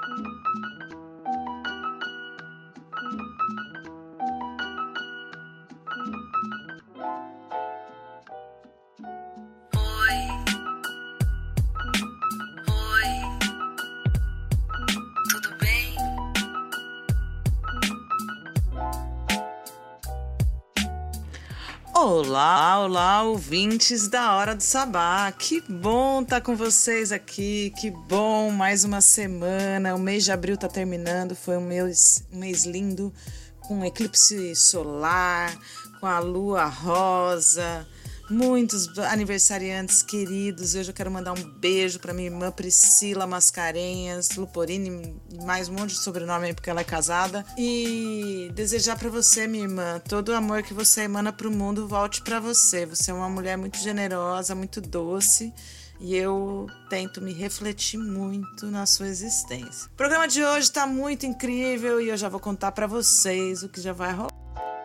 Olá, olá, ouvintes da Hora do Sabá. Que bom estar com vocês aqui, que bom, mais uma semana. O mês de abril está terminando, foi um mês lindo, com eclipse solar, com a lua rosa, muitos aniversariantes queridos. Hoje eu quero mandar um beijo para minha irmã Priscila Mascarenhas, Luporini, mais um monte de sobrenome aí porque ela é casada. E desejar para você, minha irmã, todo o amor que você emana para o mundo volte para você. Você é uma mulher muito generosa, muito doce. E eu tento me refletir muito na sua existência. O programa de hoje está muito incrível e eu já vou contar para vocês o que já vai rolar.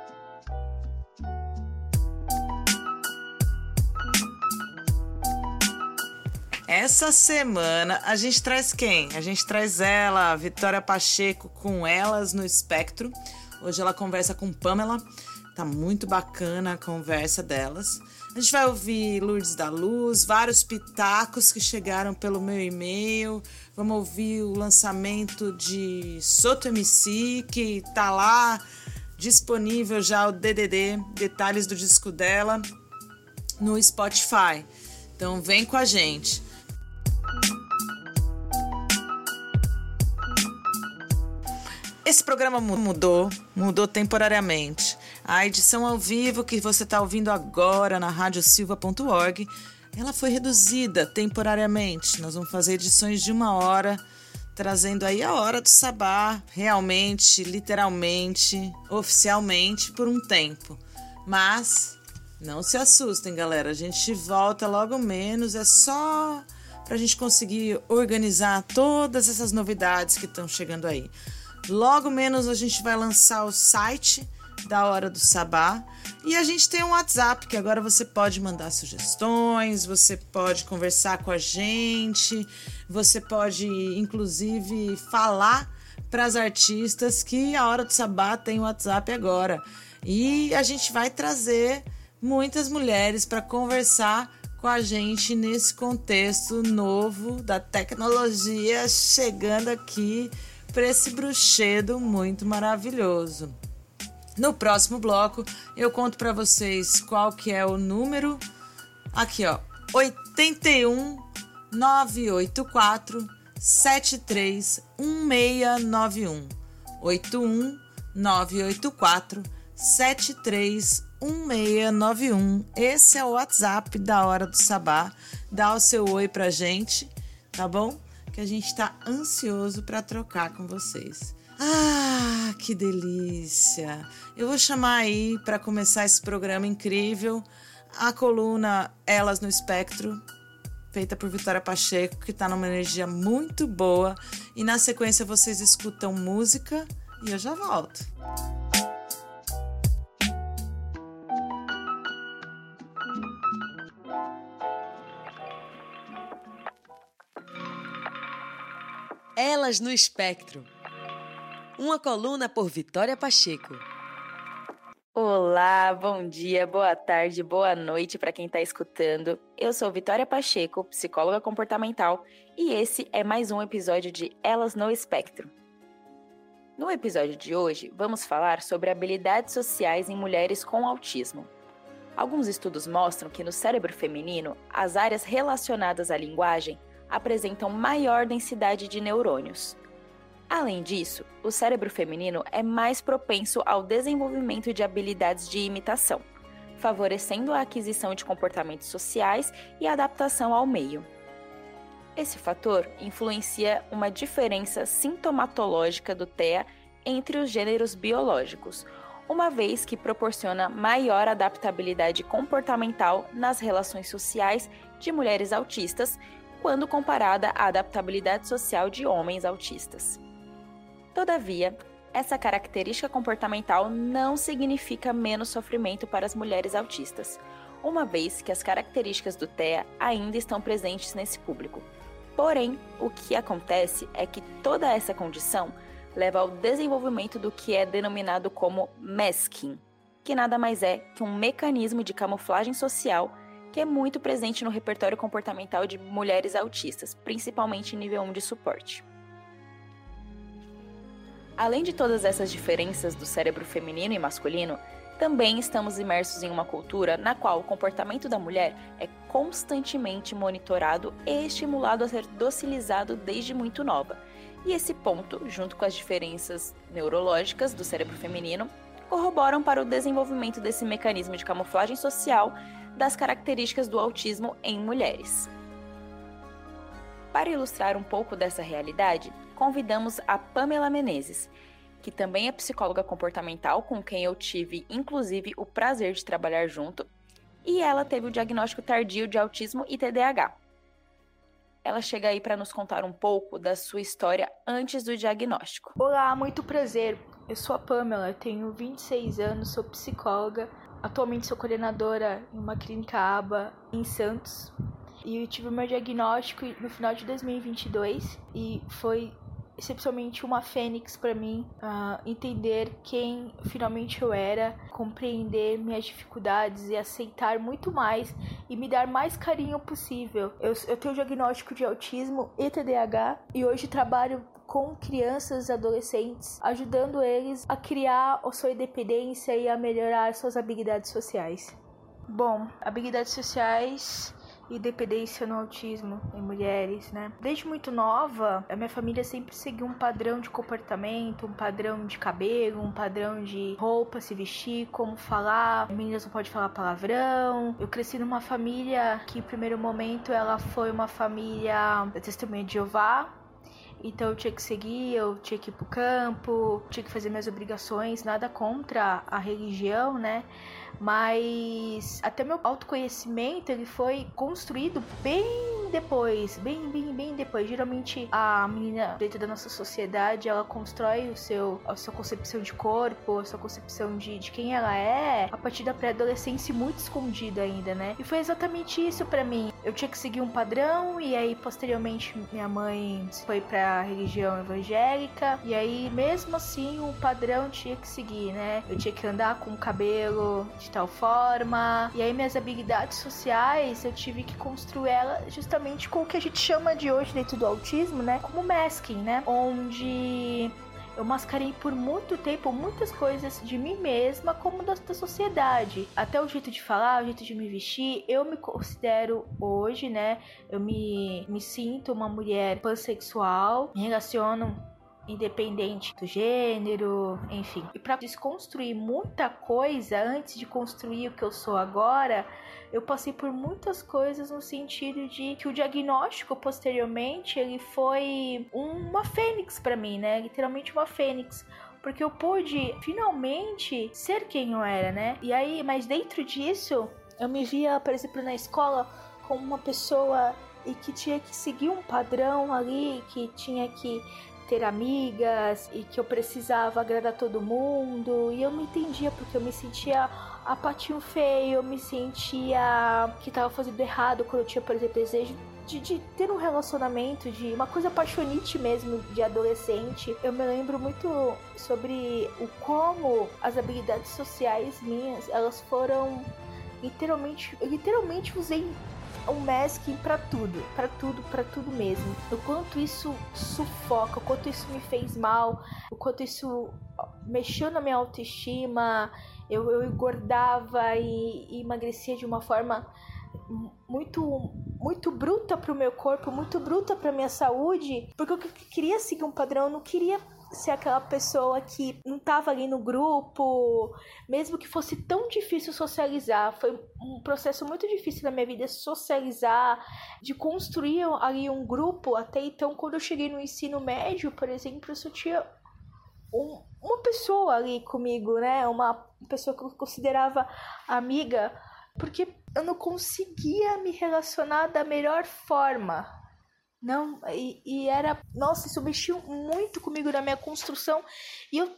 Essa semana a gente traz quem? A gente traz ela, Vitória Pacheco, com Elas no Espectro. Hoje ela conversa com Pamela. Tá muito bacana a conversa delas. A gente vai ouvir Lourdes da Luz, vários pitacos que chegaram pelo meu e-mail. Vamos ouvir o lançamento de Soto MC, que tá lá disponível já o DDD, detalhes do disco dela, no Spotify. Então vem com a gente. Esse programa mudou temporariamente. A edição ao vivo que você está ouvindo agora na radiosilva.org, ela foi reduzida temporariamente. Nós vamos fazer edições de 1 hora, trazendo aí a Hora do Sabá, realmente, literalmente, oficialmente, por um tempo. Mas não se assustem, galera. A gente volta logo menos, é só para a gente conseguir organizar todas essas novidades que estão chegando aí. Logo menos a gente vai lançar o site da Hora do Sabá e a gente tem um WhatsApp que agora você pode mandar sugestões, você pode conversar com a gente, você pode inclusive falar para as artistas que a Hora do Sabá tem o WhatsApp agora. E a gente vai trazer muitas mulheres para conversar com a gente nesse contexto novo da tecnologia chegando aqui para esse bruxedo muito maravilhoso. No próximo bloco eu conto para vocês qual que é o número. Aqui, ó, 81 984 73 1691. 81 984 73 1691. Esse é o WhatsApp da Hora do Sabá. Dá o seu oi pra gente, tá bom? Que a gente tá ansioso para trocar com vocês. Ah, que delícia! Eu vou chamar aí, para começar esse programa incrível, a coluna Elas no Espectro, feita por Vitória Pacheco, que tá numa energia muito boa. E na sequência vocês escutam música e eu já volto. Elas no Espectro. Uma coluna por Vitória Pacheco. Olá, bom dia, boa tarde, boa noite para quem está escutando. Eu sou Vitória Pacheco, psicóloga comportamental, e esse é mais um episódio de Elas no Espectro. No episódio de hoje, vamos falar sobre habilidades sociais em mulheres com autismo. Alguns estudos mostram que no cérebro feminino, as áreas relacionadas à linguagem apresentam maior densidade de neurônios. Além disso, o cérebro feminino é mais propenso ao desenvolvimento de habilidades de imitação, favorecendo a aquisição de comportamentos sociais e a adaptação ao meio. Esse fator influencia uma diferença sintomatológica do TEA entre os gêneros biológicos, uma vez que proporciona maior adaptabilidade comportamental nas relações sociais de mulheres autistas quando comparada à adaptabilidade social de homens autistas. Todavia, essa característica comportamental não significa menos sofrimento para as mulheres autistas, uma vez que as características do TEA ainda estão presentes nesse público, Porém, o que acontece é que toda essa condição leva ao desenvolvimento do que é denominado como masking, que nada mais é que um mecanismo de camuflagem social que é muito presente no repertório comportamental de mulheres autistas, principalmente em nível 1 de suporte. Além de todas essas diferenças do cérebro feminino e masculino, também estamos imersos em uma cultura na qual o comportamento da mulher é constantemente monitorado e estimulado a ser docilizado desde muito nova. E esse ponto, junto com as diferenças neurológicas do cérebro feminino, corroboram para o desenvolvimento desse mecanismo de camuflagem social das características do autismo em mulheres. Para ilustrar um pouco dessa realidade, convidamos a Pamela Menezes, que também é psicóloga comportamental, com quem eu tive, inclusive, o prazer de trabalhar junto, e ela teve o diagnóstico tardio de autismo e TDAH. Ela chega aí para nos contar um pouco da sua história antes do diagnóstico. Olá, muito prazer. Eu sou a Pamela, tenho 26 anos, sou psicóloga. Atualmente sou coordenadora em uma clínica ABA em Santos. E eu tive o meu diagnóstico no final de 2022 e foi excepcionalmente uma fênix para mim, entender quem finalmente eu era, compreender minhas dificuldades e aceitar muito mais e me dar mais carinho possível. Eu tenho o diagnóstico de autismo e TDAH e hoje trabalho com crianças e adolescentes, ajudando eles a criar a sua independência e a melhorar suas habilidades sociais. Bom, habilidades sociais e dependência no autismo em mulheres, né? Desde muito nova, a minha família sempre seguiu um padrão de comportamento, um padrão de cabelo, um padrão de roupa, se vestir, como falar. Meninas não podem falar palavrão. Eu cresci numa família que, em primeiro momento, ela foi uma família da Testemunha de Jeová. Então eu tinha que seguir, eu tinha que ir pro campo, tinha que fazer minhas obrigações, nada contra a religião, né? Mas até meu autoconhecimento ele foi construído bem depois, bem depois. Geralmente a menina dentro da nossa sociedade, ela constrói a sua concepção de corpo, a sua concepção de quem ela é a partir da pré-adolescência, muito escondida ainda, né? E foi exatamente isso pra mim. Eu tinha que seguir um padrão e aí posteriormente minha mãe foi pra religião evangélica e aí mesmo assim o padrão tinha que seguir, né? Eu tinha que andar com o cabelo de tal forma e aí minhas habilidades sociais eu tive que construir ela justamente com o que a gente chama de hoje dentro do autismo, né? Como masking, né? Onde eu mascarei por muito tempo muitas coisas de mim mesma como da sociedade. Até o jeito de falar, o jeito de me vestir. Eu me considero hoje, né? Eu me sinto uma mulher pansexual. Me relaciono independente do gênero, enfim. E para desconstruir muita coisa antes de construir o que eu sou agora, eu passei por muitas coisas no sentido de que o diagnóstico posteriormente ele foi uma fênix para mim, né? Literalmente uma fênix. Porque eu pude finalmente ser quem eu era, né? E aí, mas dentro disso, eu me via, por exemplo, na escola como uma pessoa e que tinha que seguir um padrão ali, que tinha que ter amigas e que eu precisava agradar todo mundo e eu não entendia porque eu me sentia a patinho feio, eu me sentia que tava fazendo errado quando eu tinha, por exemplo, desejo de ter um relacionamento, de uma coisa apaixonite mesmo de adolescente. Eu me lembro muito sobre o como as habilidades sociais minhas, elas foram literalmente usei um masking pra tudo mesmo. O quanto isso sufoca, o quanto isso me fez mal, o quanto isso mexeu na minha autoestima. Eu engordava e emagrecia de uma forma muito bruta pro meu corpo, muito bruta pra minha saúde, porque eu queria seguir um padrão, eu não queria ser aquela pessoa que não tava ali no grupo, mesmo que fosse tão difícil socializar. Foi um processo muito difícil na minha vida socializar, de construir ali um grupo. Até então, quando eu cheguei no ensino médio, por exemplo, eu só tinha uma pessoa ali comigo, né? Uma pessoa que eu considerava amiga, porque eu não conseguia me relacionar da melhor forma. Não, e era... Nossa, isso mexeu muito comigo na minha construção. E eu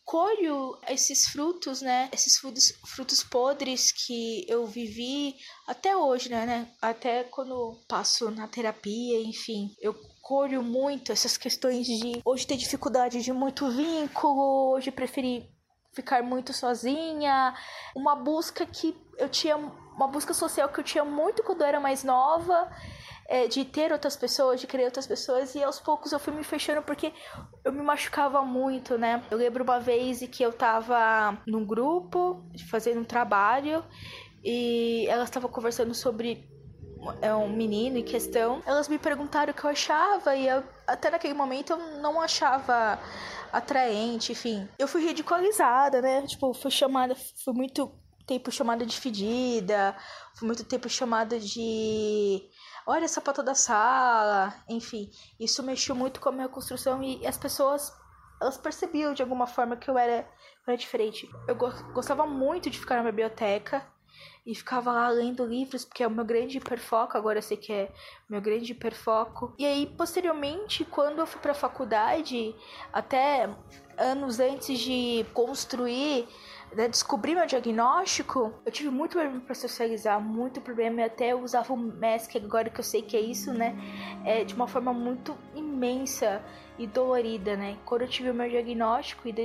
colho esses frutos, né? Esses frutos podres que eu vivi até hoje, né? Até quando passo na terapia, enfim, eu colho muito essas questões de hoje ter dificuldade de muito vínculo, hoje preferir ficar muito sozinha, uma busca social que eu tinha muito quando eu era mais nova, de ter outras pessoas, de querer outras pessoas, e aos poucos eu fui me fechando porque eu me machucava muito, né? Eu lembro uma vez que eu tava num grupo, fazendo um trabalho, e elas estavam conversando sobre um menino em questão. Elas me perguntaram o que eu achava, e eu, até naquele momento, eu não achava atraente, enfim. Eu fui ridicularizada, né? Tipo, fui muito tempo chamada de fedida, fui muito tempo chamada de... olha, sapata da sala, enfim. Isso mexeu muito com a minha construção e as pessoas, elas percebiam de alguma forma que eu era diferente. Eu gostava muito de ficar na biblioteca e ficava lá lendo livros, porque é o meu grande hiperfoco, agora eu sei que é o meu grande hiperfoco. E aí, posteriormente, quando eu fui pra faculdade, até anos antes de construir, né, descobrir meu diagnóstico, eu tive muito problema para socializar, muito problema, e até eu usava o mask, agora que eu sei que é isso, né, de uma forma muito imensa e dolorida, né. Quando eu tive o meu diagnóstico em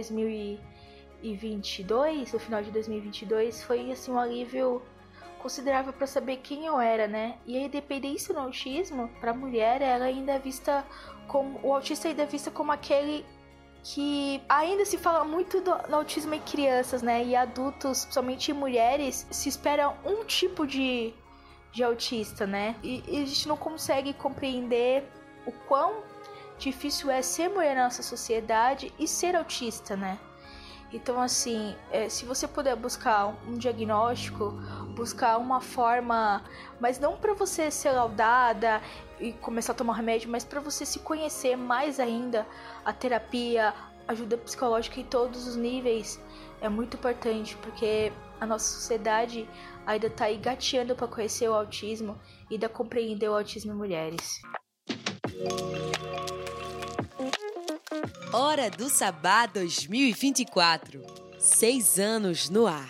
2022, no final de 2022, foi assim um alívio considerável para saber quem eu era, né. E a independência no autismo, para a mulher, ela ainda é vista como, o autista ainda é vista como aquele que ainda se fala muito no autismo em crianças, né, e adultos, principalmente mulheres, se espera um tipo de autista, né, e a gente não consegue compreender o quão difícil é ser mulher na nossa sociedade e ser autista, né. Então, assim, se você puder buscar um diagnóstico, buscar uma forma, mas não para você ser laudada e começar a tomar remédio, mas para você se conhecer mais ainda, a terapia, ajuda psicológica em todos os níveis é muito importante, porque a nossa sociedade ainda está aí gateando para conhecer o autismo e ainda compreender o autismo em mulheres. Hora do Sabá 2024. 6 anos no ar.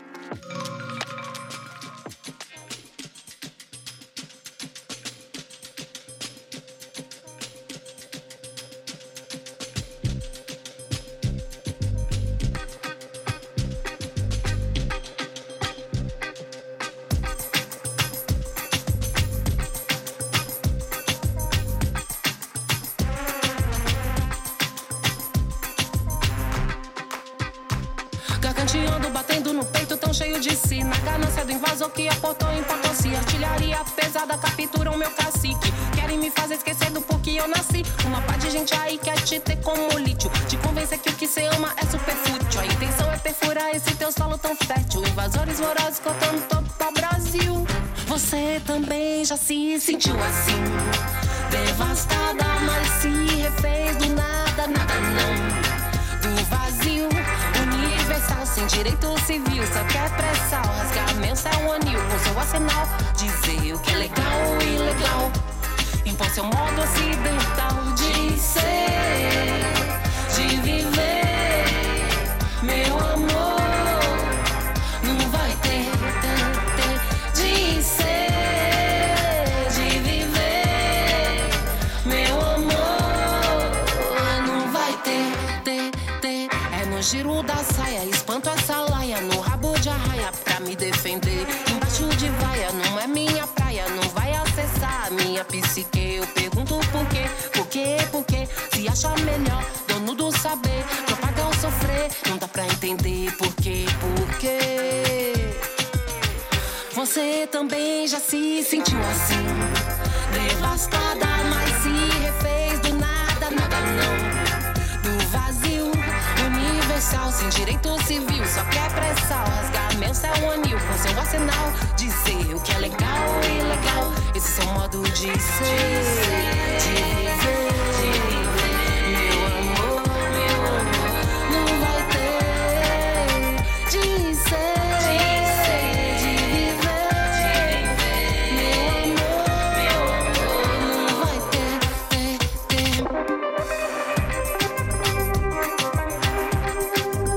Garganteando, batendo no peito, tão cheio de si. Na ganância do invasor que aportou em Potosí. Artilharia pesada capturam meu cacique. Querem me fazer esquecer do porquê eu nasci. Uma pá de gente aí quer te ter como lítio. Te convencer que o que cê ama é superfútil. A intenção é perfurar esse teu solo tão fértil. Invasores vorazes cortando todo o Brasil. Você também já se sentiu assim, devastada, mas se refez do nada, nada não. Do vazio universal, sem direito civil, só quer pressão, rasgar meu céu anil com seu arsenal, dizer o que é legal e ilegal, impor seu modo ocidental de ser, de viver, meu amor, não vai ter de ser, de viver, meu amor, não vai ter. É no giro da saia, espanto essa laia, no rabo de arraia pra me defender. Embaixo de vaia, não é minha praia, não vai acessar a minha psique. Eu pergunto por quê, por quê, por quê? Se acha melhor, dono do saber, propagar o sofrer, não dá pra entender por quê, por quê? Você também já se sentiu assim, devastada, mas se refez do nada, nada não. Do vazio universal, sem direito civil, só quer pressão, rasgar meu céu anil com seu arsenal, dizer o que é legal e ilegal, esse é seu modo de ser, de viver, meu amor, não vai ter de ser, de viver, meu amor, não vai ter.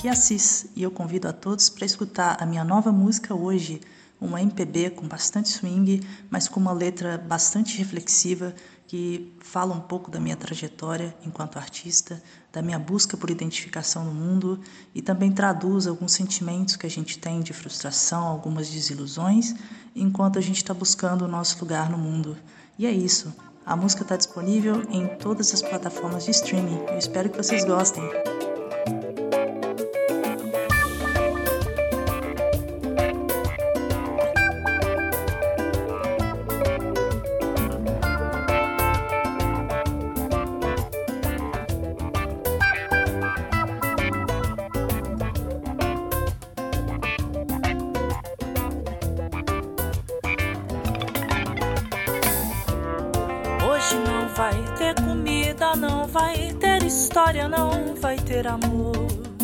Aqui é a Cis e eu convido a todos para escutar a minha nova música hoje, uma MPB com bastante swing, mas com uma letra bastante reflexiva que fala um pouco da minha trajetória enquanto artista, da minha busca por identificação no mundo e também traduz alguns sentimentos que a gente tem de frustração, algumas desilusões, enquanto a gente está buscando o nosso lugar no mundo. E é isso. A música está disponível em todas as plataformas de streaming. Eu espero que vocês gostem. Hoje não vai ter comida, não vai ter história, não vai ter amor.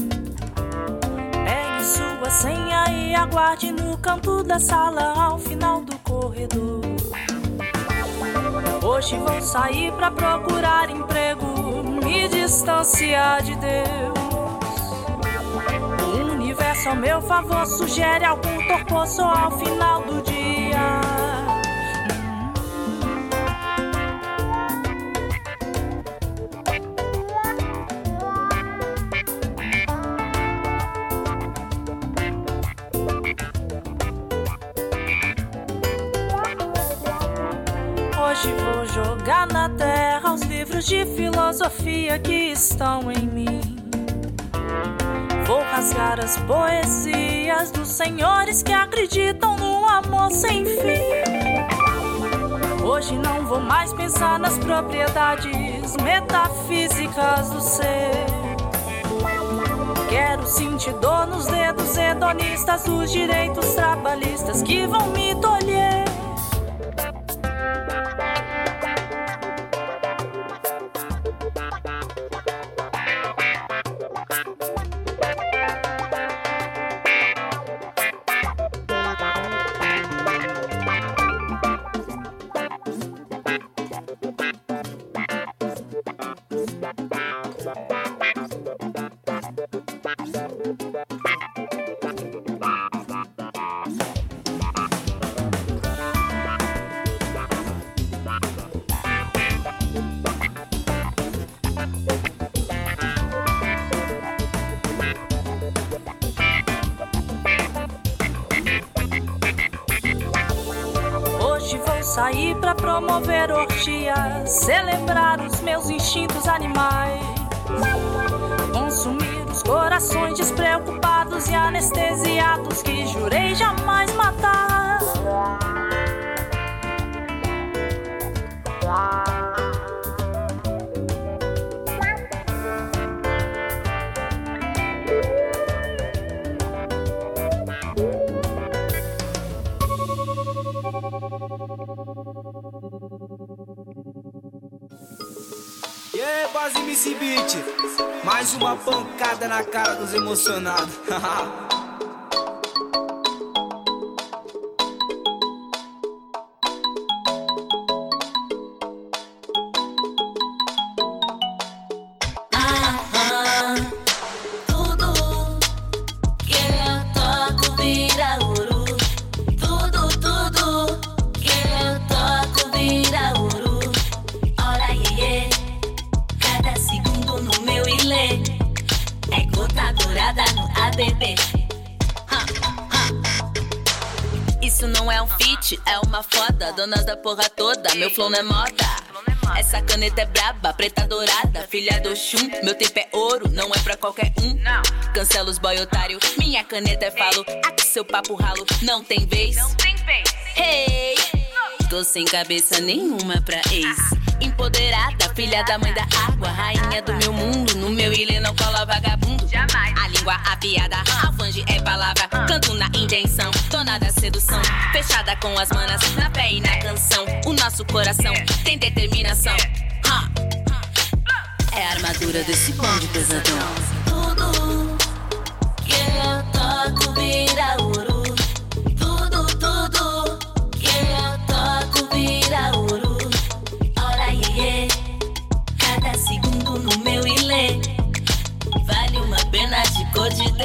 Pegue sua senha e aguarde no canto da sala ao final do corredor. Hoje vou sair pra procurar emprego, me distanciar de Deus. O universo ao meu favor sugere algum torpor só ao final do dia. Hoje vou jogar na terra os livros de filosofia que estão em mim. Vou rasgar as poesias dos senhores que acreditam no amor sem fim. Hoje não vou mais pensar nas propriedades metafísicas do ser. Quero sentir dor nos dedos hedonistas dos direitos trabalhistas que vão me tolher. Saí pra promover orgias, celebrar os meus instintos animais, consumir os corações despreocupados e anestesiados que jurei jamais matar. E aí, Base MC Beat, mais uma pancada na cara dos emocionados. Isso não é um feat, é uma foda. Donas da porra toda, meu flow não é moda. Essa caneta é braba, preta dourada, filha do Xum. Meu tempo é ouro, não é pra qualquer um. Cancela os boy otário, minha caneta é falo. Aqui seu papo ralo, não tem vez. Hey, tô sem cabeça nenhuma pra ex. Empoderada, filha da mãe da água, rainha do meu mundo, no meu ilê não cola vagabundo. Jamais. A língua afiada, alfange é palavra, canto na intenção, dona da sedução, fechada com as manas, na fé e na canção. O nosso coração tem determinação. É a armadura desse bonde pesadão. Tudo que eu toco vira ouro. Tudo que eu toco vira ouro. Ora iê, cada segundo no meu ilê vale uma pena de cor de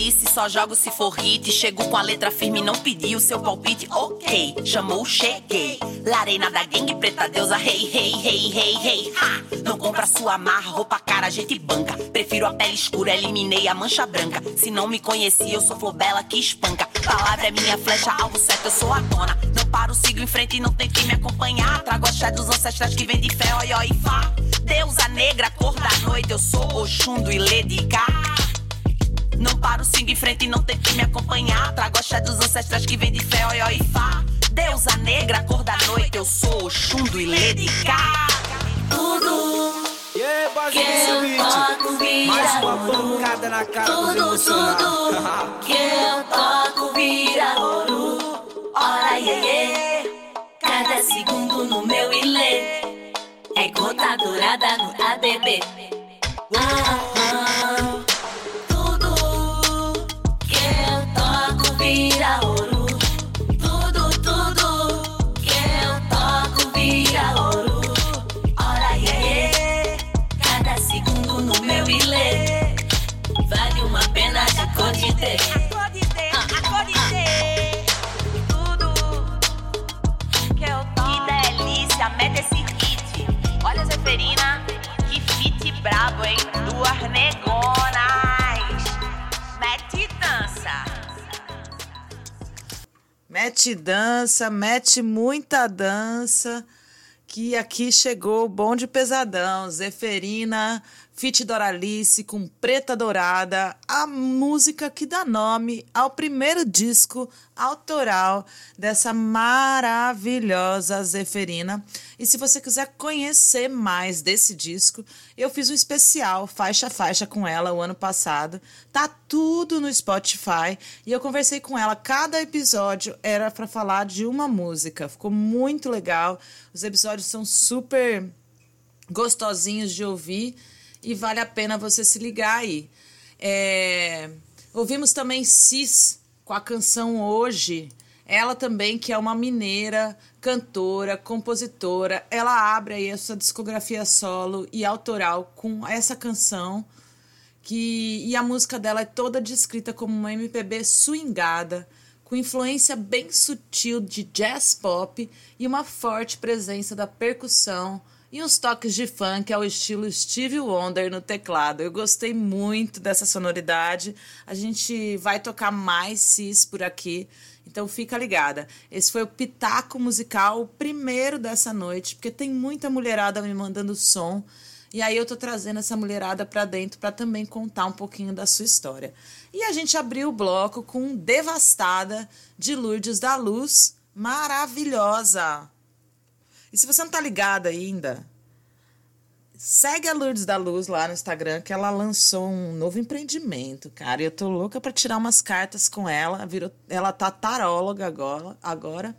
Alice, só jogo se for hit. Chego com a letra firme, não pedi o seu palpite. Ok, chamou, cheguei. Larena da gangue, preta deusa, hey, hey, hey, hey, hey, ha. Não compra sua marra, roupa cara, a gente banca. Prefiro a pele escura, eliminei a mancha branca. Se não me conhecia, eu sou Flobela que espanca. Palavra é minha flecha, alvo certo, eu sou a dona. Não paro, sigo em frente e não tente me acompanhar. Trago a axé dos ancestrais que vem de fé, oi, oi, fá. Deusa negra, cor da noite, eu sou Oxum do Iledicá. Não paro, sigo em frente e não tente me acompanhar. Trago a axé dos ancestrais que vem de fé, oi, oi, fá. Deusa negra, cor da noite, eu sou Oxum do Iledicá. Tudo que eu toco vira mais uma pancada na cara dos emocionados. Tudo que eu toco vira ouro. Ora, iê, cada segundo no meu ilê é gota dourada no ADB. Tudo que eu toco vira ouro. Tudo que eu toco vira ouro. Ora, iê, cada segundo no meu ilê vale uma pena de codité. Mete esse hit, olha a Zeferina, que fit brabo, hein? Duas negonas, mete e dança. Mete dança, mete muita dança, que aqui chegou o bonde pesadão. Zeferina, feat Doralice com Preta Dourada, a música que dá nome ao primeiro disco autoral dessa maravilhosa Zeferina. E se você quiser conhecer mais desse disco, eu fiz um especial faixa a faixa com ela o ano passado. Tá tudo no Spotify e eu conversei com ela. Cada episódio era para falar de uma música. Ficou muito legal. Os episódios são super gostosinhos de ouvir e vale a pena você se ligar aí. Ouvimos também Cis com a canção Hoje. Ela também, que é uma mineira, cantora, compositora. Ela abre aí essa discografia solo e autoral com essa canção. E a música dela é toda descrita como uma MPB swingada, com influência bem sutil de jazz pop e uma forte presença da percussão e uns toques de funk ao estilo Stevie Wonder no teclado. Eu gostei muito dessa sonoridade. A gente vai tocar mais Cis por aqui, então fica ligada. Esse foi o Pitaco Musical, o primeiro dessa noite, porque tem muita mulherada me mandando som, e aí eu tô trazendo essa mulherada pra dentro pra também contar um pouquinho da sua história. E a gente abriu o bloco com Devastada, de Lourdes da Luz, maravilhosa. E se você não tá ligado ainda, segue a Lourdes da Luz lá no Instagram, que ela lançou um novo empreendimento, cara. E eu tô louca pra tirar umas cartas com ela. Ela tá taróloga agora.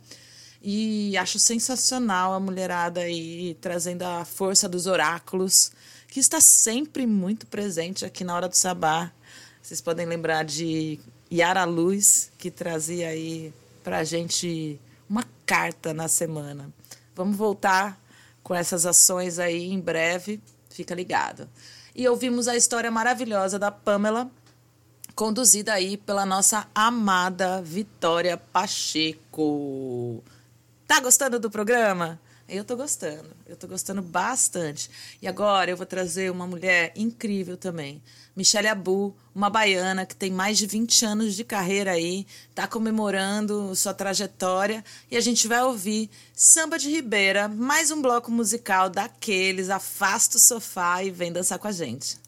E acho sensacional a mulherada aí trazendo a força dos oráculos, que está sempre muito presente aqui na Hora do Sabá. Vocês podem lembrar de Yara Luz, que trazia aí pra gente uma carta na semana. Vamos voltar com essas ações aí em breve, fica ligado. E ouvimos a história maravilhosa da Pamela, conduzida aí pela nossa amada Vitória Pacheco. Tá gostando do programa? Eu tô gostando bastante. E agora eu vou trazer uma mulher incrível também, Michelle Abu, uma baiana que tem mais de 20 anos de carreira aí, tá comemorando sua trajetória, e a gente vai ouvir Samba de Ribeira, mais um bloco musical daqueles, afasta o sofá e vem dançar com a gente.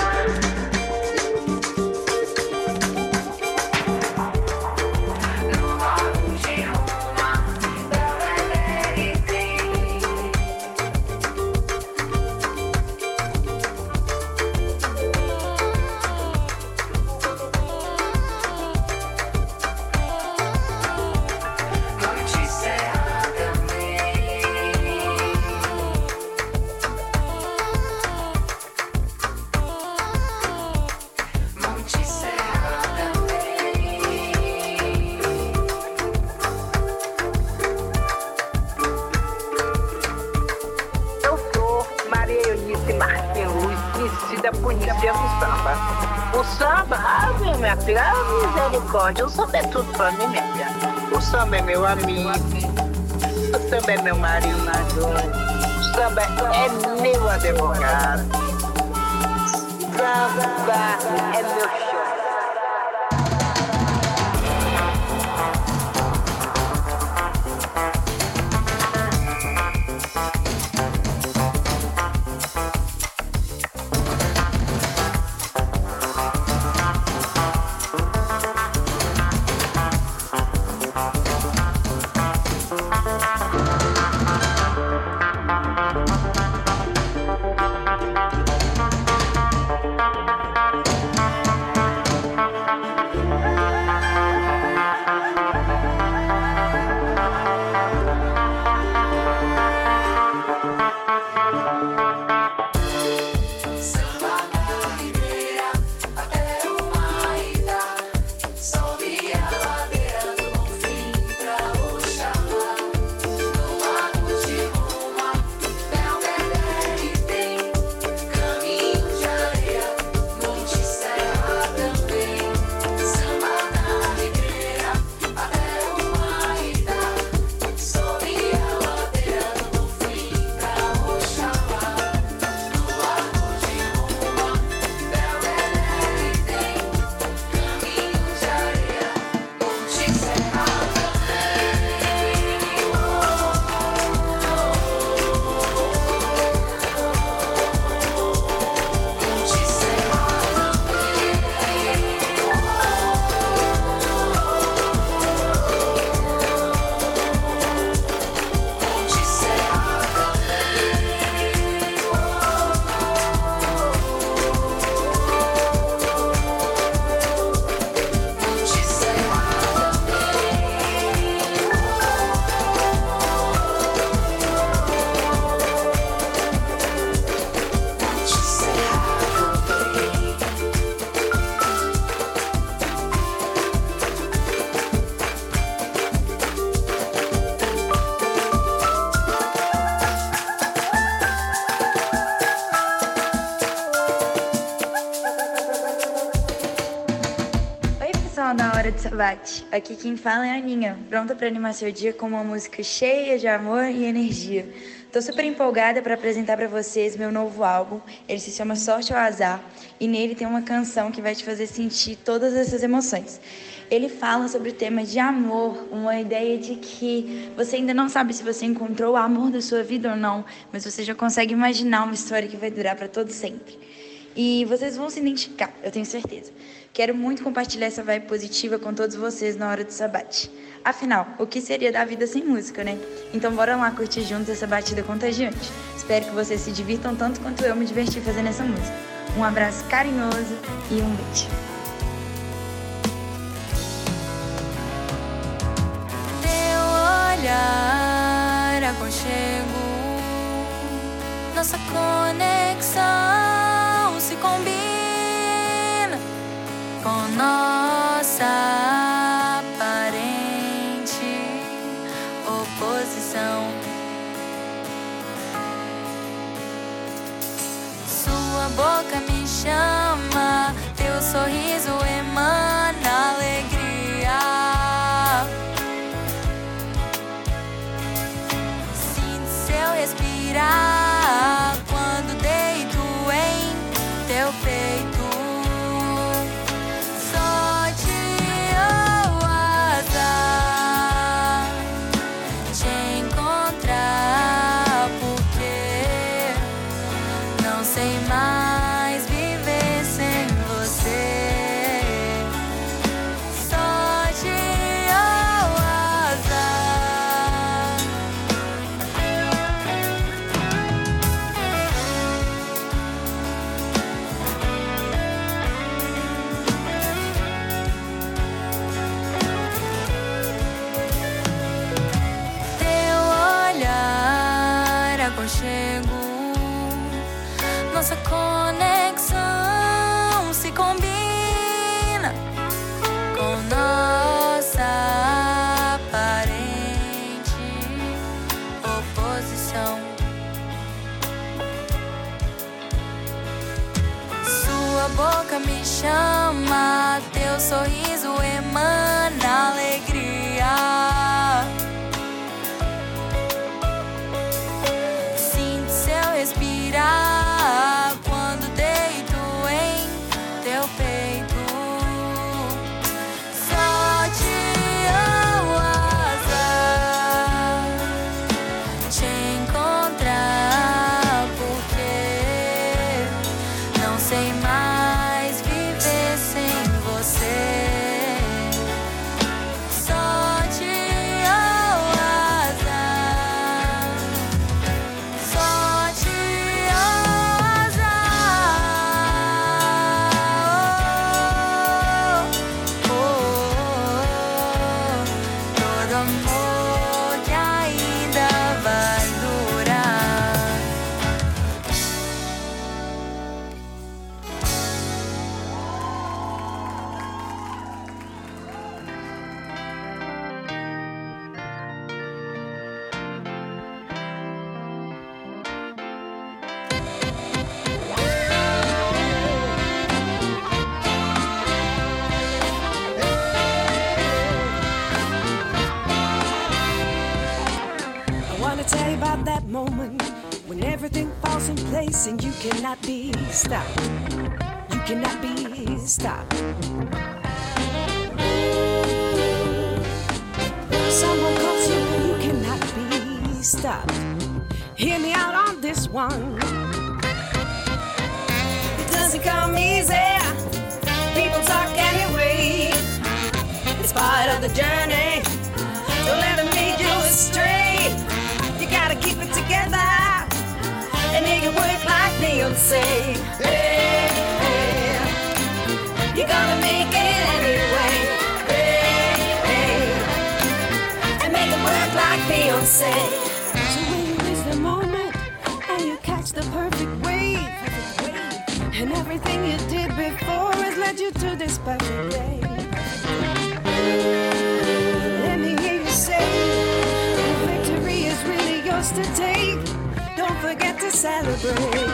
No conhecida polícia do samba. O samba, minha filha, misericórdia. O samba é tudo pra mim, minha filha. O samba é meu amigo. O samba é meu marido. O samba é meu advogado. Samba é meu show. Da Hora de Sabate. Aqui quem fala é a Aninha, pronta para animar seu dia com uma música cheia de amor e energia. Tô super empolgada para apresentar para vocês meu novo álbum. Ele se chama Sorte ao Azar e nele tem uma canção que vai te fazer sentir todas essas emoções. Ele fala sobre o tema de amor, uma ideia de que você ainda não sabe se você encontrou o amor da sua vida ou não, mas você já consegue imaginar uma história que vai durar para todo sempre. E vocês vão se identificar, eu tenho certeza. Quero muito compartilhar essa vibe positiva com todos vocês na Hora do Sabate. Afinal, o que seria da vida sem música, né? Então bora lá curtir juntos essa batida contagiante. Espero que vocês se divirtam tanto quanto eu me diverti fazendo essa música. Um abraço carinhoso e um beijo. Teu olhar, aconchego, nossa conexão se combina com nossa aparente oposição. Sua boca me chama, teu sorriso emana alegria. Sinto seu respirar quando deito em teu peito. Nossa conexão se combina com nossa aparente oposição. boca me chama, teu sorriso emana alegria. Sinto seu respirar quando deito em teu peito. Só te amo azar te encontrar, porque não sei mais viver sem você. Só te amo azar, só te amo azar. Todo amor que ainda vai durar. I wanna tell you about that moment when everything falls in place and you cannot be stopped. You cannot be stopped. Someone calls you and you cannot be stopped. Hear me out on this one. It doesn't come easy. People talk anyway. It's part of the journey. Don't let them lead you astray. You gotta keep it together and make it work like Beyonce. Hey, hey. You're gonna make it anyway. Hey, hey. And make it work like Beyonce. So when you reach the moment and you catch the perfect wave, and everything you did before has led you to this perfect day. Let me hear you say, victory is really yours to take. Don't forget to celebrate.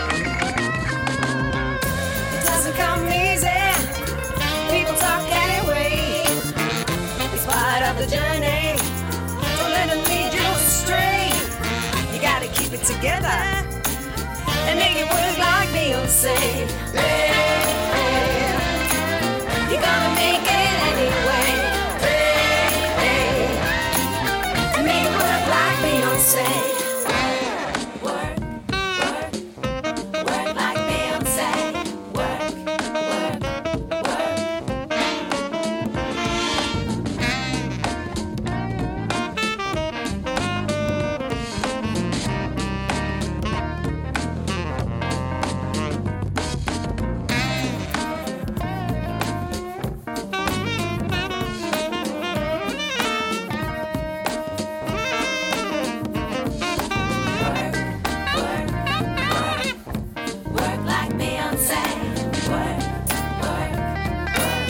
It doesn't come easy. People talk anyway. It's part of the journey. Don't let them lead you astray. You gotta keep it together and make it work like Beyonce. Hey, hey. You're gonna make it anyway. Hey, hey. And make it work like Beyonce. Work, work, work like Beyonce. Work, work, work. Work like Beyonce. Work, work, work.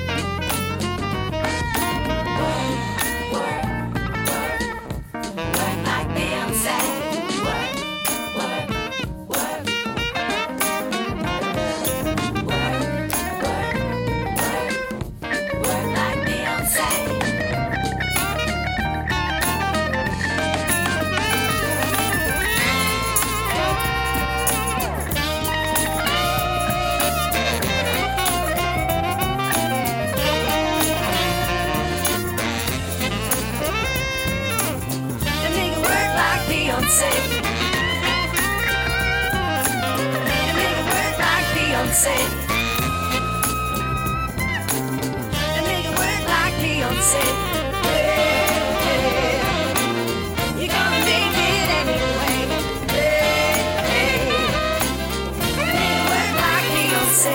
Work, work, work. Work like Beyonce. Work, work, work. Work, work, work. Work like Beyonce. And make it work like Beyonce. And make it work like Beyonce. And make it work like Beyonce. Hey, hey. You're gonna make it anyway. Hey, hey. And make it work like Beyonce.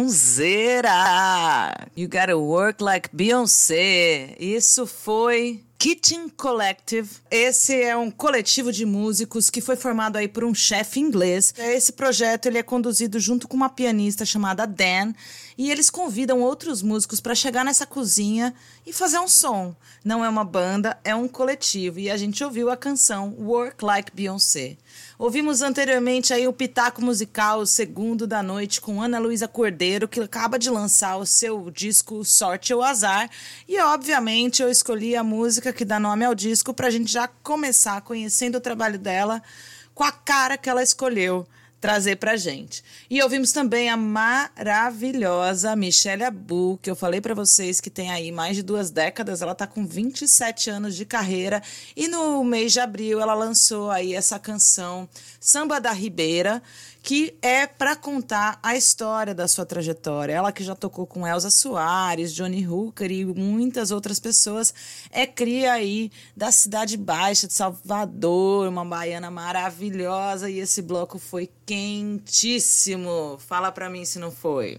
Sonzeira! You gotta work like Beyoncé. Isso foi Kitchen Collective. Esse é um coletivo de músicos que foi formado aí por um chefe inglês. Esse projeto ele é conduzido junto com uma pianista chamada Dan, e eles convidam outros músicos para chegar nessa cozinha e fazer um som. Não é uma banda, é um coletivo. E a gente ouviu a canção Work Like Beyoncé. Ouvimos anteriormente aí o Pitaco Musical, o segundo da noite, com Ana Luísa Cordeiro, que acaba de lançar o seu disco Sorte ou Azar. E, obviamente, eu escolhi a música que dá nome ao disco pra gente já começar conhecendo o trabalho dela com a cara que ela escolheu trazer pra gente. E ouvimos também a maravilhosa Michelle Abu, que eu falei pra vocês que tem aí mais de 2 décadas, ela tá com 27 anos de carreira, e no mês de abril ela lançou aí essa canção Samba da Ribeira, que é para contar a história da sua trajetória. Ela que já tocou com Elza Soares, Johnny Hooker e muitas outras pessoas, é cria aí da Cidade Baixa de Salvador, uma baiana maravilhosa, e esse bloco foi quentíssimo. Fala pra mim se não foi.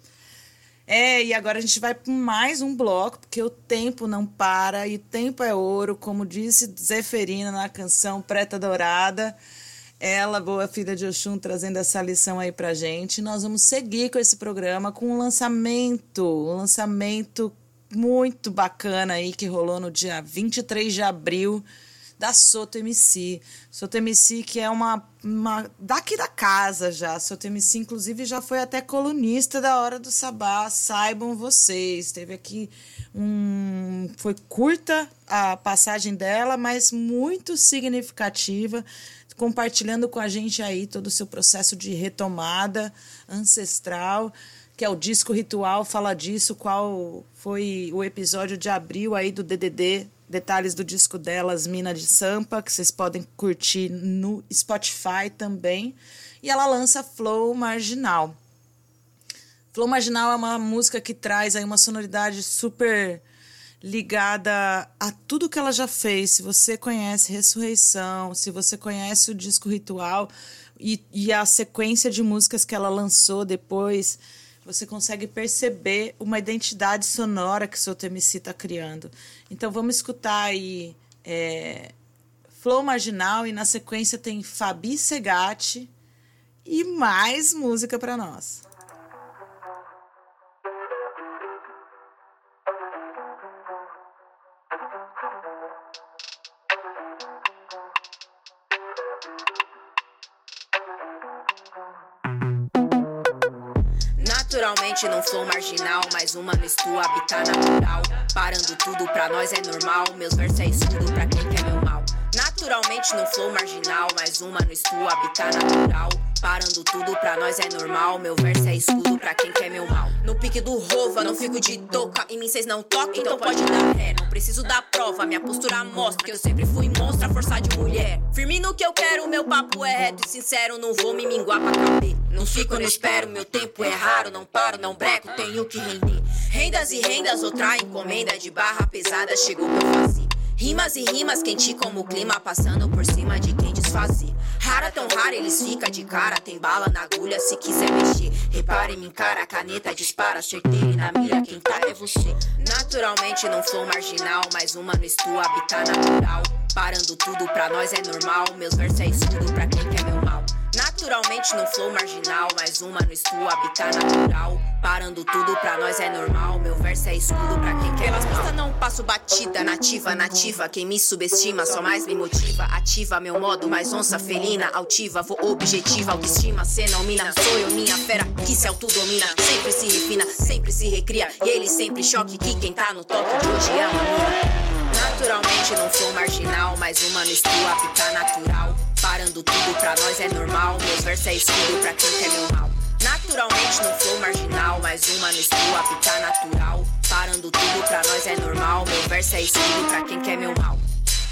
E agora a gente vai para mais um bloco, porque o tempo não para e o tempo é ouro, como disse Zeferina na canção Preta Dourada. Ela, boa filha de Oxum, trazendo essa lição aí pra gente. Nós vamos seguir com esse programa com um lançamento muito bacana aí que rolou no dia 23 de abril da Soto MC. Soto MC que é uma daqui da casa já. Soto MC, inclusive, já foi até colunista da Hora do Sabá, saibam vocês. Teve aqui foi curta a passagem dela, mas muito significativa, compartilhando com a gente aí todo o seu processo de retomada ancestral, que é o Disco Ritual, fala disso, qual foi o episódio de abril aí do DDD, detalhes do disco delas, Mina de Sampa, que vocês podem curtir no Spotify também. E ela lança Flow Marginal. Flow Marginal é uma música que traz aí uma sonoridade super ligada a tudo que ela já fez. Se você conhece Ressurreição, se você conhece o Disco Ritual e a sequência de músicas que ela lançou depois, você consegue perceber uma identidade sonora que o Soto MC está criando. Então vamos escutar aí Flow Marginal, e na sequência tem Fabi Segatti e mais música para nós. Naturalmente num flow marginal, mais uma no estu, habitat natural. Parando tudo pra nós é normal, meus versos é escudo pra quem quer meu mal. Naturalmente num flow marginal, mais uma no estu, habitat natural. Parando tudo pra nós é normal, meu verso é escudo pra quem quer meu mal. No pique do rova, não fico de toca, em mim cês não tocam, então pode dar ré. Não preciso dar prova, minha postura mostra que eu sempre fui monstro, a força de mulher. Firme no que eu quero, meu papo é reto e sincero, não vou me minguar pra caber. Não fico, não espero, meu tempo é raro, não paro, não breco, tenho que render. Rendas e rendas, outra encomenda de barra pesada, chegou pra eu fazer. Rimas e rimas, quente como o clima, passando por cima de quem desfazer. Rara, tão rara, eles ficam de cara, tem bala na agulha se quiser mexer. Repare, me encara, a caneta dispara, certeira e na mira, quem tá é você. Naturalmente num flow marginal, mais uma no estu, habitat natural. Parando tudo pra nós é normal, meus versos é escudo pra quem quer meu mal. Naturalmente num flow marginal, mais uma no estu, habitat natural. Parando tudo pra nós é normal, meu verso é escudo pra quem quer pelas pistas não passo batida, nativa, quem me subestima só mais me motiva. Ativa meu modo, mais onça felina, altiva, vou objetiva, autoestima, cê não mina, sou eu minha fera, que se autodomina, sempre se refina, sempre se recria, e ele sempre choque que quem tá no toque hoje é uma mina. Naturalmente num flow marginal, mais uma no estu, habitat natural. Parando tudo pra nós é normal, meus versos é escudo pra quem quer meu mal. Naturalmente num flow marginal, mais uma no estu, habitat natural. Parando tudo pra nós é normal, meu verso é escudo pra quem quer meu mal.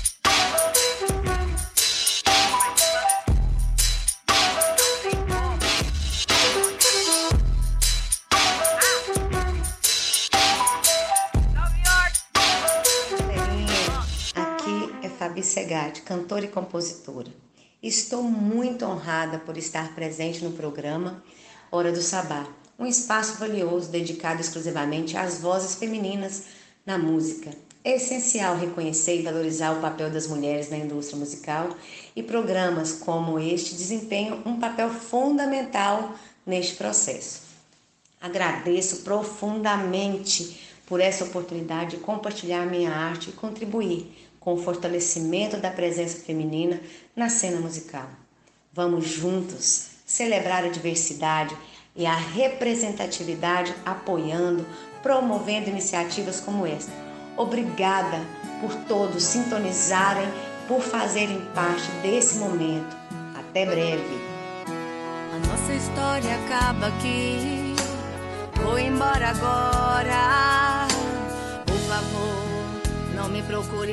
Fabi Segatti, cantora e compositora. Estou muito honrada por estar presente no programa Hora do Sabá, um espaço valioso dedicado exclusivamente às vozes femininas na música. É essencial reconhecer e valorizar o papel das mulheres na indústria musical e programas como este desempenham um papel fundamental neste processo. Agradeço profundamente por essa oportunidade de compartilhar minha arte e contribuir com o fortalecimento da presença feminina na cena musical. Vamos juntos celebrar a diversidade e a representatividade, apoiando, promovendo iniciativas como esta. Obrigada por todos sintonizarem, por fazerem parte desse momento. Até breve. A nossa história acaba aqui. Vou embora agora. Por favor, não me procure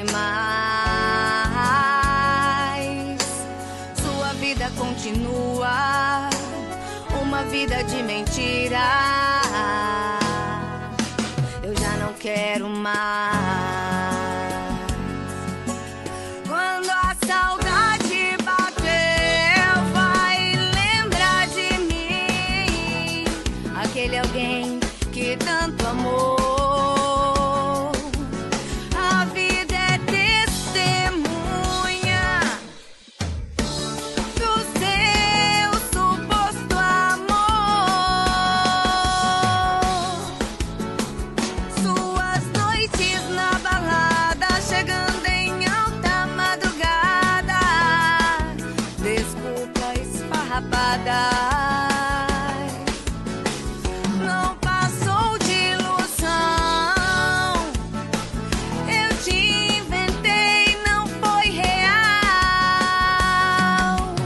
mais. Sua vida continua, uma vida de mentira. Eu já não quero mais. Quando a saudade bater, vai lembrar de mim, aquele alguém que tanto amou. A vida é testemunha do seu suposto amor. Suas noites na balada, chegando em alta madrugada, desculpa esfarrapada. Não passou de ilusão. Eu te inventei, não foi real.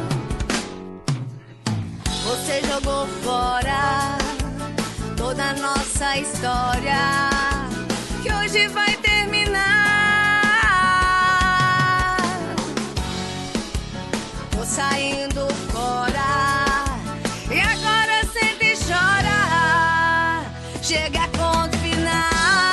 Você jogou fora toda a nossa história, que hoje vai terminar. Tô saindo fora e agora senta e chora. Chega conto final.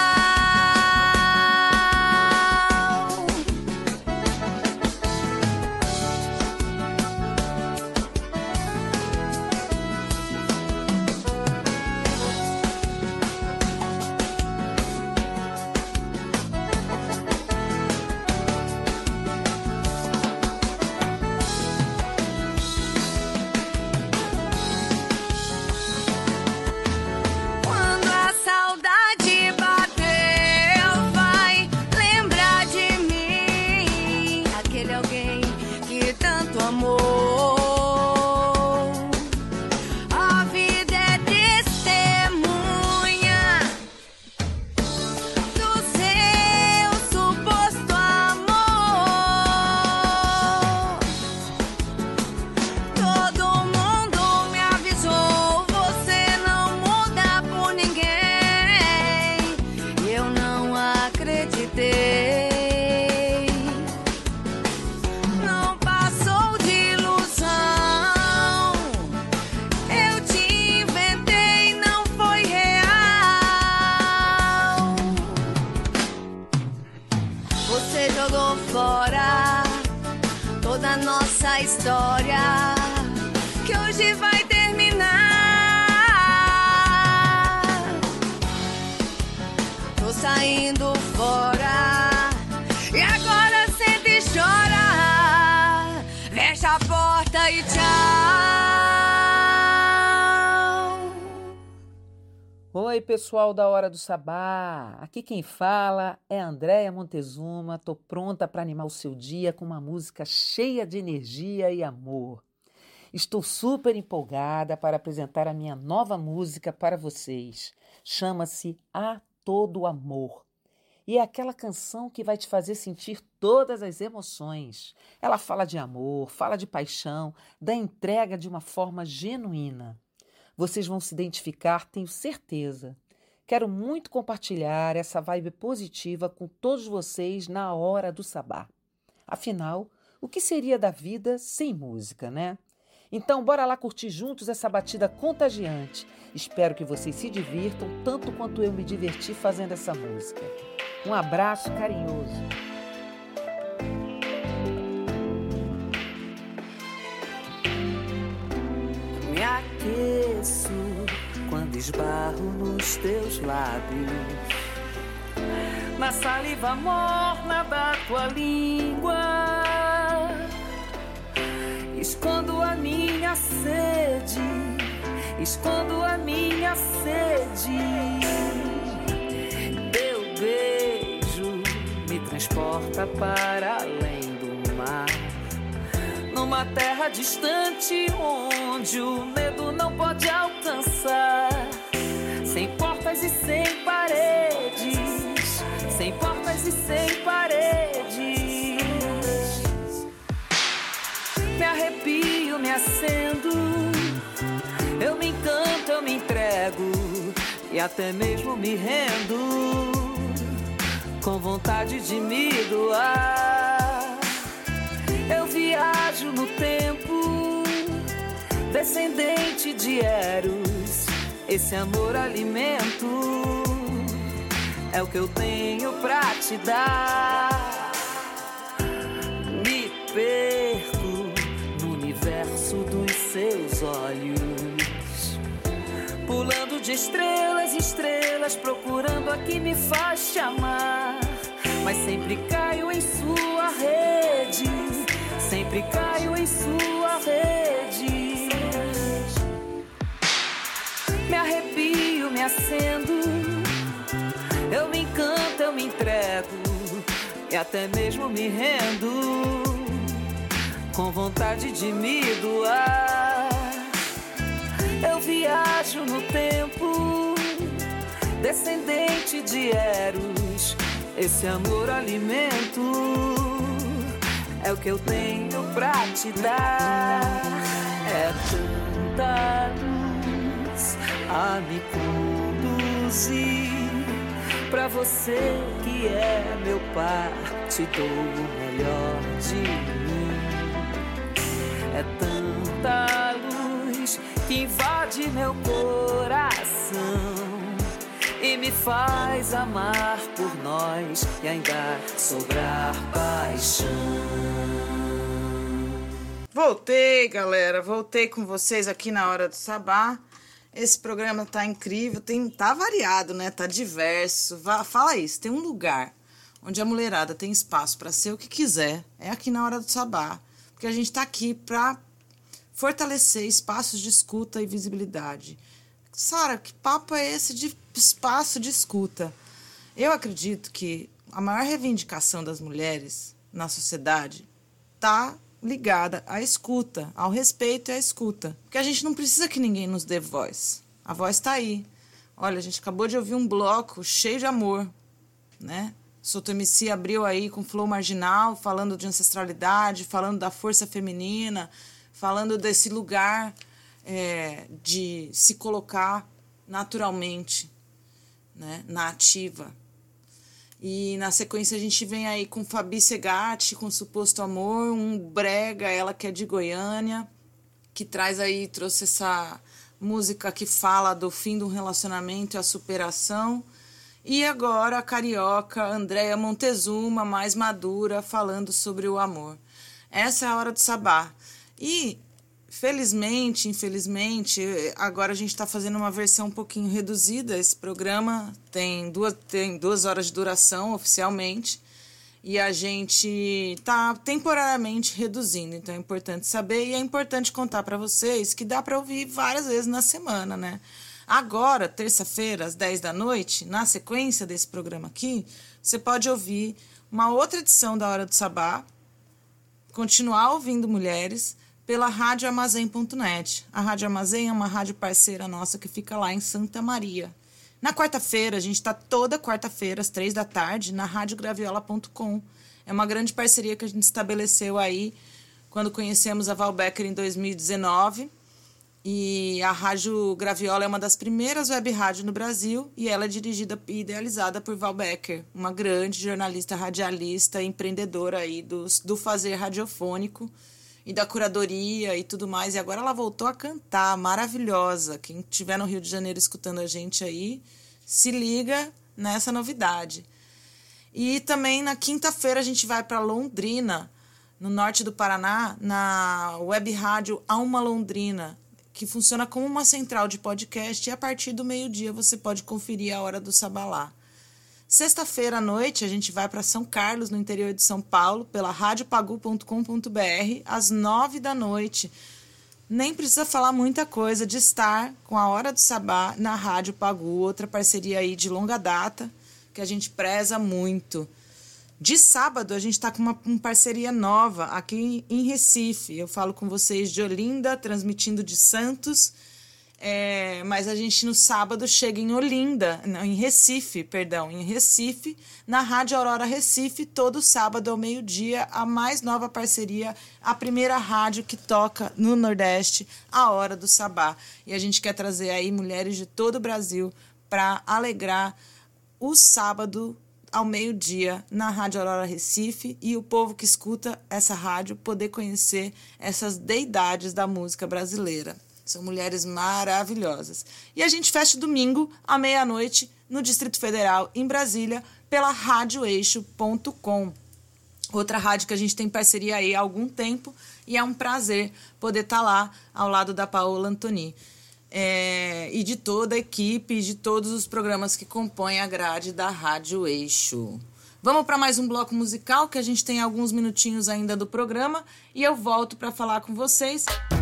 Quando a saudade bater, vai lembrar de mim, aquele alguém que tanto amou. A vida é testemunha do seu suposto amor. Todo mundo me avisou, você não muda por ninguém. Eu não acreditei. Não passou de ilusão. Eu te inventei, não foi real. Você jogou fora toda a nossa história, que hoje vai terminar. Tô saindo fora e agora senta e chora. Fecha a porta e tchau. Oi, pessoal da Hora do Sabá. Aqui quem fala é Andréia Montezuma. Tô pronta para animar o seu dia com uma música cheia de energia e amor. Estou super empolgada para apresentar a minha nova música para vocês. Chama-se A Todo Amor. E é aquela canção que vai te fazer sentir todas as emoções. Ela fala de amor, fala de paixão, da entrega de uma forma genuína. Vocês vão se identificar, tenho certeza. Quero muito compartilhar essa vibe positiva com todos vocês na Hora do Sabá. Afinal, o que seria da vida sem música, né? Então, bora lá curtir juntos essa batida contagiante. Espero que vocês se divirtam tanto quanto eu me diverti fazendo essa música. Um abraço carinhoso. Me aqueço quando esbarro nos teus lábios. na saliva morna da tua língua. Escondo a minha sede, escondo a minha sede. Teu beijo me transporta para além do mar, numa terra distante onde o medo não pode alcançar. Sem portas e sem paredes, sem portas e sem paredes. Me arrepio, me acendo, eu me encanto, eu me entrego e até mesmo me rendo, com vontade de me doar. Eu viajo no tempo, descendente de Eros. Esse amor alimento é o que eu tenho pra te dar. Me perco no universo dos seus olhos, pulando de estrelas em estrelas, procurando a que me faz te amar. Mas sempre caio em sua rede, sempre caio em sua rede. Me arrepio, me acendo, eu me encanto, eu me entrego e até mesmo me rendo, com vontade de me doar. Eu viajo no tempo, descendente de Eros. Esse amor alimento é o que eu tenho pra te dar. É tanta luz a me conduzir pra você que é meu par, te dou o melhor de mim. É tanta luz que invade meu coração e me faz amar por nós e ainda sobrar paixão. Voltei, galera, voltei com vocês aqui na Hora do Sabá. Esse programa tá incrível, tá variado, né? Tá diverso. Fala isso, tem um lugar onde a mulherada tem espaço para ser o que quiser. É aqui na Hora do Sabá. Porque a gente tá aqui para fortalecer espaços de escuta e visibilidade. Sara, que papo é esse de espaço de escuta? Eu acredito que a maior reivindicação das mulheres na sociedade tá ligada à escuta, ao respeito e à escuta. Porque a gente não precisa que ninguém nos dê voz. A voz está aí. Olha, a gente acabou de ouvir um bloco cheio de amor, né? Soto MC abriu aí com Flow Marginal, falando de ancestralidade, falando da força feminina, falando desse lugar de se colocar naturalmente, né, na ativa. E na sequência a gente vem aí com Fabi Segatti, com Suposto Amor, um brega, ela que é de Goiânia, que trouxe essa música que fala do fim de um relacionamento e a superação. E agora a carioca Andréa Montezuma, mais madura, falando sobre o amor. Essa é a Hora do Sabá. E, felizmente, infelizmente, agora a gente está fazendo uma versão um pouquinho reduzida. Esse programa tem 2 horas de duração oficialmente e a gente está temporariamente reduzindo. Então é importante saber e é importante contar para vocês que dá para ouvir várias vezes na semana, né? Agora, terça-feira, às 10 da noite, na sequência desse programa aqui, você pode ouvir uma outra edição da Hora do Sabá, continuar ouvindo mulheres, pela radioarmazém.net. A Rádio Armazém é uma rádio parceira nossa que fica lá em Santa Maria. Na quarta-feira, a gente está toda quarta-feira, às 3 da tarde, na radiograviola.com. É uma grande parceria que a gente estabeleceu aí quando conhecemos a Val Becker em 2019. E a Rádio Graviola é uma das primeiras web rádios no Brasil e ela é dirigida e idealizada por Val Becker, uma grande jornalista, radialista, empreendedora aí do fazer radiofônico e da curadoria e tudo mais. E agora ela voltou a cantar, maravilhosa. Quem estiver no Rio de Janeiro escutando a gente aí, se liga nessa novidade. E também na quinta-feira a gente vai para Londrina, no norte do Paraná, na web rádio Alma Londrina, que funciona como uma central de podcast, e a partir do meio-dia você pode conferir a Hora do Sabá lá. Sexta-feira à noite, a gente vai para São Carlos, no interior de São Paulo, pela radiopagu.com.br, às 9 da noite. Nem precisa falar muita coisa de estar com a Hora do Sabá na Rádio Pagu, outra parceria aí de longa data, que a gente preza muito. De sábado, a gente está com uma parceria nova aqui em Recife. Eu falo com vocês de Olinda, transmitindo de Santos, mas a gente no sábado chega em em Recife, na Rádio Aurora Recife, todo sábado ao meio-dia, a mais nova parceria, a primeira rádio que toca no Nordeste, a Hora do Sabá. E a gente quer trazer aí mulheres de todo o Brasil para alegrar o sábado ao meio-dia na Rádio Aurora Recife e o povo que escuta essa rádio poder conhecer essas deidades da música brasileira. São mulheres maravilhosas. E a gente fecha domingo, à meia-noite, no Distrito Federal, em Brasília, pela radioeixo.com. Outra rádio que a gente tem parceria aí há algum tempo e é um prazer poder estar lá ao lado da Paola Antoni. E de toda a equipe, de todos os programas que compõem a grade da Rádio Eixo. Vamos para mais um bloco musical, que a gente tem alguns minutinhos ainda do programa, e eu volto para falar com vocês.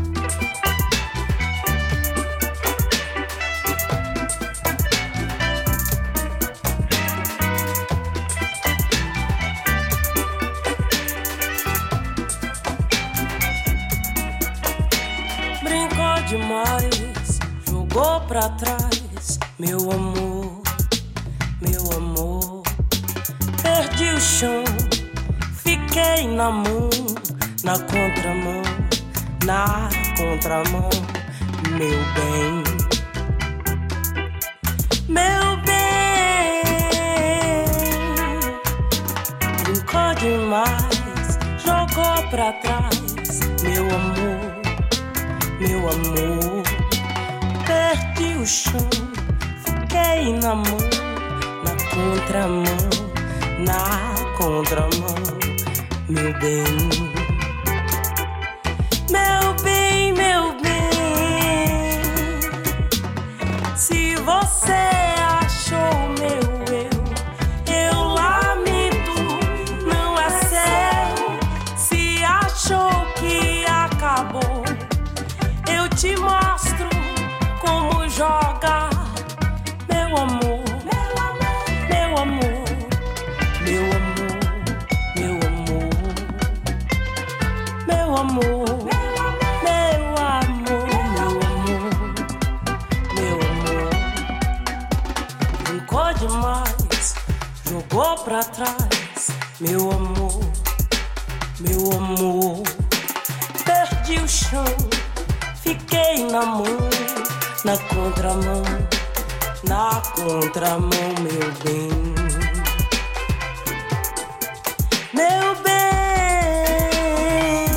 Brincou demais, jogou pra trás, meu amor, meu amor. Perdi o chão, fiquei na mão, na contramão, meu bem. Meu bem, brincou demais, jogou pra trás, meu amor, meu amor. Perdi o chão, fiquei na mão, na contramão, meu bem. Meu bem, meu bem. Se você achou meu eu lamento, não é sério. Se achou que acabou, eu te mostro como jogar, meu amor, meu amor, meu amor, meu amor, meu amor, meu amor, meu amor. Brincou demais, jogou pra trás, meu amor, meu amor. Perdi o chão, fiquei na mão, na contramão, meu bem. Meu bem,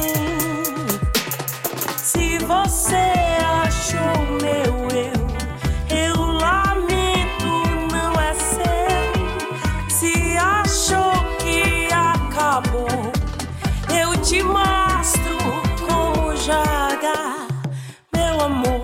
se você achou meu eu lamento, não é sério. Se achou que acabou, eu te mostro como jogar, meu amor.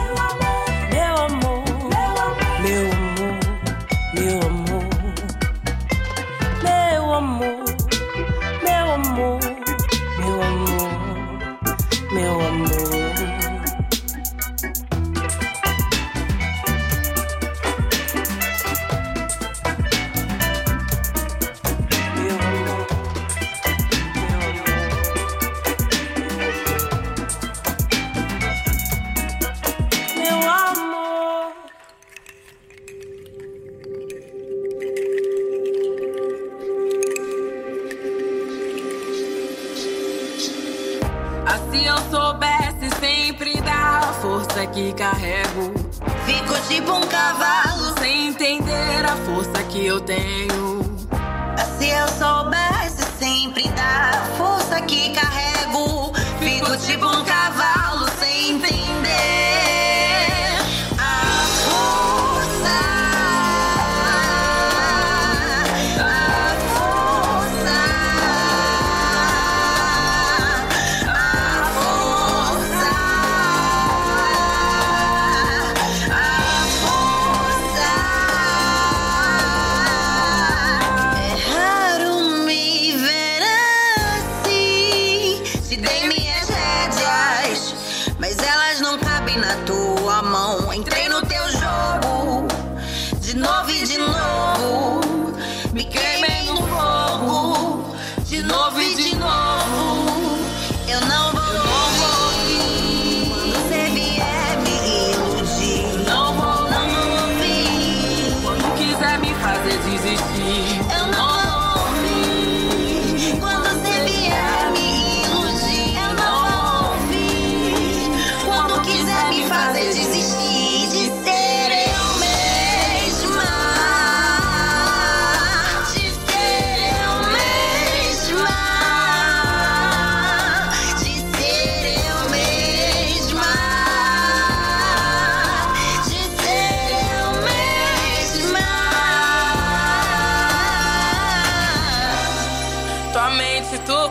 Se eu soubesse sempre da força que carrego, fico tipo um cavalo sem entender a força que eu tenho. Se eu soubesse sempre da força que carrego, fico tipo um cavalo sem entender a força.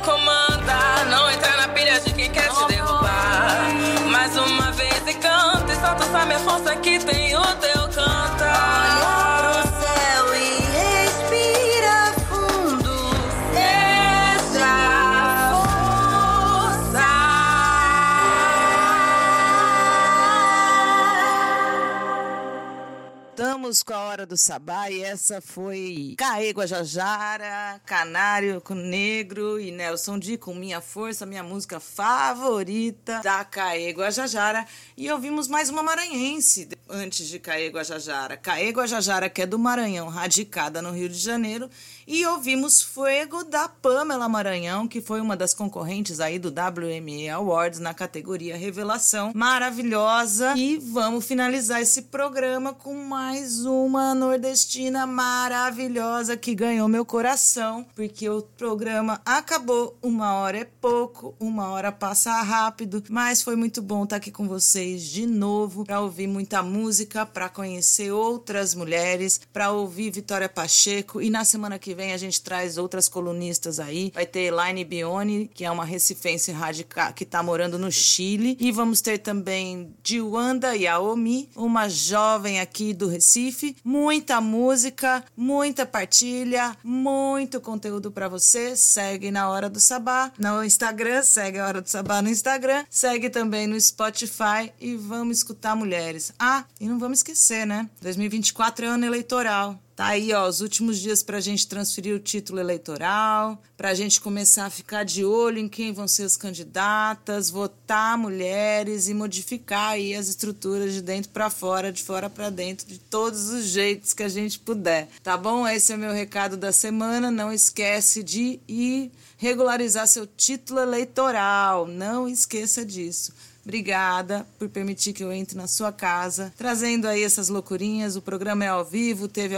comanda. Não entra na pilha de quem quer te derrubar. Mais uma vez e canta, e solta essa minha força que tem o teu cantar. Olha pro céu e respira fundo. Seja força. Estamos com a Hora do Sabá e essa foi Caê Guajajara, Canário com Negro e Nelson D com Minha Força, minha música favorita da Caê Guajajara. E ouvimos mais uma maranhense antes de Caê Guajajara. Caê Guajajara, que é do Maranhão, radicada no Rio de Janeiro. E ouvimos Fuego da Pamela Maranhão, que foi uma das concorrentes aí do WMA Awards na categoria Revelação. Maravilhosa. E vamos finalizar esse programa com mais uma nordestina maravilhosa que ganhou meu coração, porque o programa acabou. 1 hora é pouco, 1 hora passa rápido, mas foi muito bom estar aqui com vocês de novo para ouvir muita música, para conhecer outras mulheres, para ouvir Vitória Pacheco. E na semana que vem a gente traz outras colunistas aí. Vai ter Elaine Bione, que é uma recifense radical que tá morando no Chile. E vamos ter também Diwanda Yaomi, uma jovem aqui do Recife. Muita música, muita partilha, muito conteúdo pra você. Segue na Hora do Sabá no Instagram, segue a Hora do Sabá no Instagram, segue também no Spotify e vamos escutar mulheres. Ah, e não vamos esquecer, né? 2024 é ano eleitoral. Tá aí, ó, os últimos dias pra gente transferir o título eleitoral, pra gente começar a ficar de olho em quem vão ser as candidatas, votar mulheres e modificar aí as estruturas de dentro pra fora, de fora pra dentro, de todos os jeitos que a gente puder. Tá bom? Esse é o meu recado da semana. Não esquece de ir regularizar seu título eleitoral. Não esqueça disso. Obrigada por permitir que eu entre na sua casa, trazendo aí essas loucurinhas. O programa é ao vivo, teve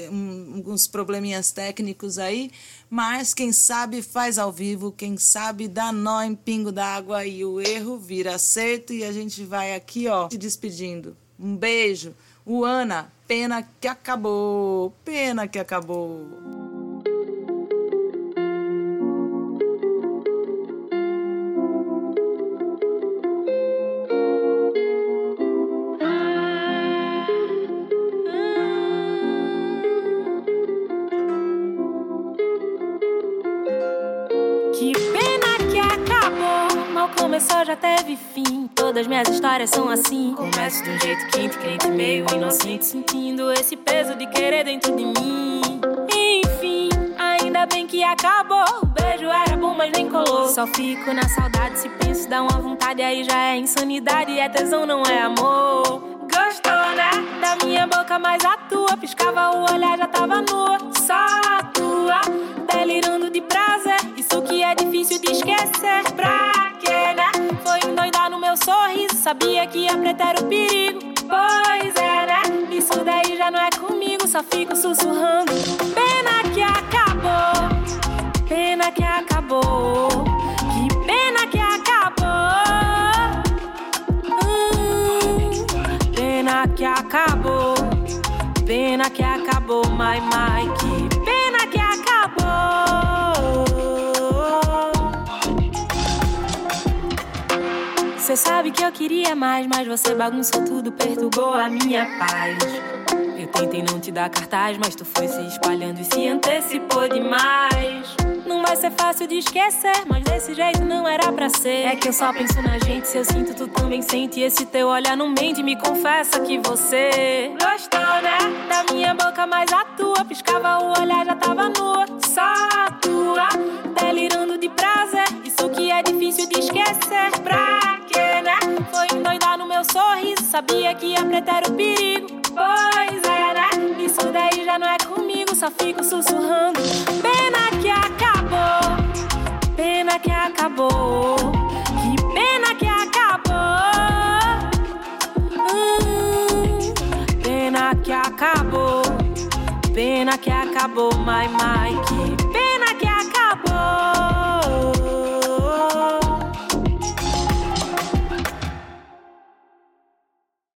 alguns probleminhas técnicos aí, mas quem sabe faz ao vivo, quem sabe dá nó em pingo d'água e o erro vira acerto e a gente vai aqui, ó, se despedindo. Um beijo. Uana, pena que acabou, pena que acabou. Começou, já teve fim. Todas minhas histórias são assim. Começo de um jeito quente, crente, meio inocente, sentindo esse peso de querer dentro de mim. Enfim, ainda bem que acabou. O beijo era bom, mas nem colou. Só fico na saudade, se penso dá uma vontade. Aí já é insanidade, é tesão, não é amor. Gostou, né? Da minha boca, mas a tua piscava o olhar, já tava nua. Só a tua, delirando de prazer. Isso que é difícil de esquecer. Pra quê, né? Foi endoidar no meu sorriso. Sabia que ia preter o perigo. Pois é, né? Isso daí já não é comigo. Só fico sussurrando. Pena que acabou. Pena que acabou. Que pena que acabou. Pena que acabou. Pena que acabou, my. Que pena que acabou. Cê sabe que eu queria mais, mas você bagunçou tudo, perturbou a minha paz. Eu tentei não te dar cartaz, mas tu foi se espalhando e se antecipou demais. Não vai ser fácil de esquecer, mas desse jeito não era pra ser. É que eu só penso na gente, se eu sinto tu também sente. E esse teu olhar não mente, me confessa que você gostou, né? Da minha boca, mas a tua piscava o olhar, já tava nua. Só a tua, delirando de prazer. Isso que é difícil de esquecer. Pra quê, né? Foi endoidar no meu sorriso. Sabia que ia preter o perigo. Pois é, né? Isso daí já não é comigo. Só fico sussurrando. Pena que acabou. Pena que acabou. Que pena que acabou. Pena que acabou. Pena que acabou, my. Que pena.